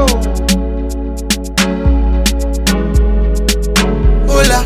Hola.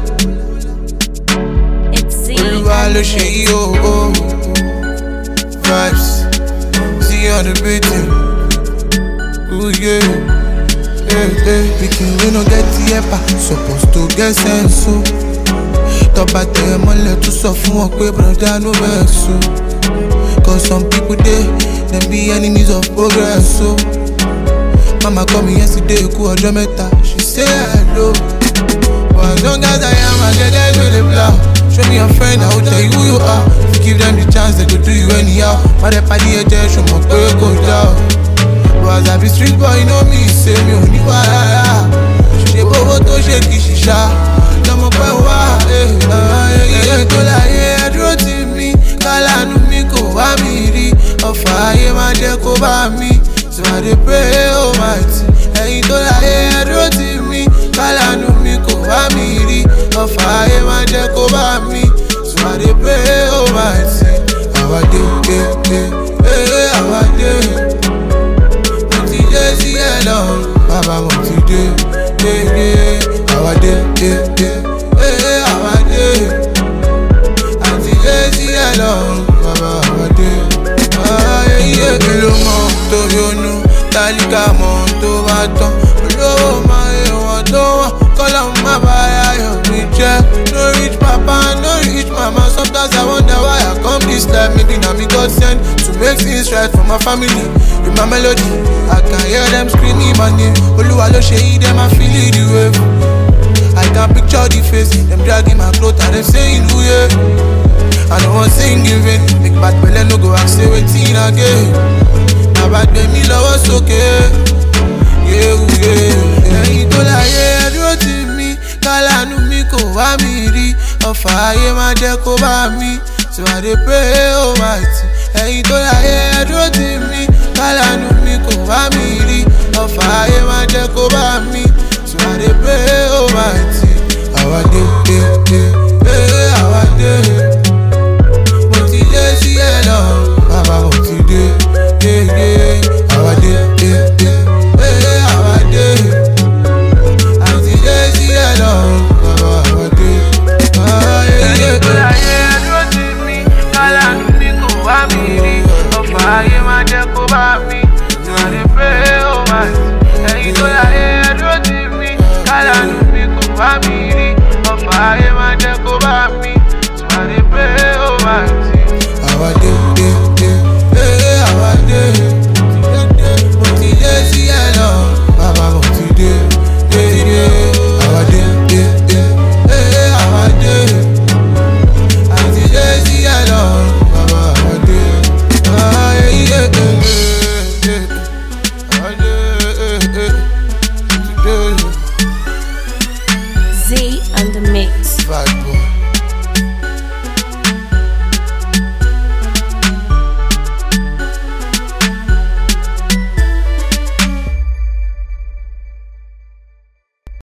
It's Z. Olúwa ló ṣe yí o. Vibes. See on the beating. Ooh yeah. Pikin we no get the epa, supposed to get sense o. Tọ́ba tẹ̀ mọ́lẹ̀ tún sọ fún wọn pé broda no vex o. Cause some people dey, dem be enemies of progress o. Mama call me yesterday, kú ọjọ́ mẹ́ta, she say hello. But as long as I am, I get them with the blow. Show me your friend, I will tell you who you are. If you give them the chance, they go do you anyhow. But they party at show my pay go down. But as I be street boy, you know me, say me only why. She bobo to shake shisha. Lọ́mọ pẹ́ wá, tó láyé ẹ̀dúró tì mí. Kálánú mi kò wá mi rí. Ọ̀fà ayé máa jẹ́ kó bá mi. So I dey pray Almighty. Ẹ̀yin tó láyé ẹ̀dúró tì mí. Kálánú mi kò wá mi rí. Ọ̀fà ayé máa jẹ́ kó bá mi. So I dey pray Almighty. Àwa dé, àwa dé. Mo ti dé sí ẹ̀ lọ́rùn. Bàbá mo ti dé. Àwa dé, àwa dé. Àti dé sí ẹ̀ lọ́rùn. Bàbá àwa dé. Kí ló mọ̀ tó yónú? Tálíkà mọ̀ tó bá tán. Olówó máa ń wọ̀n tó wọ̀n. Kọ́lá má bàa ayọ̀ mi jẹ́. No rich papa, no rich mama. Sometimes I wonder why I come this life. Maybe na me God send to make things right for my family. With my melody, I can hear them screaming my name. Olúwa ló ṣe yí, them I feel it the wave. I can picture the face, them dragging my clothes and them saying who yeah. I don't want sing in vain. Make bad belle no go ask say wetin again. Na bad gbé mi lọ́wọ́ sókè. Ẹ̀yin tó láyé ẹ̀dúró tì mí. Kálánú mi kò wá mi rí. Ọ̀fà ayé máa jẹ́ kó bá mi. So I dey pray Almighty. Ẹ̀yin tó láyé ẹ̀dúró tì mí. Kálánú mi kò wá mi rí. Ọ̀fà ayé máa jẹ́ kó bá mi. So I dey pray Almighty. Àwa dé.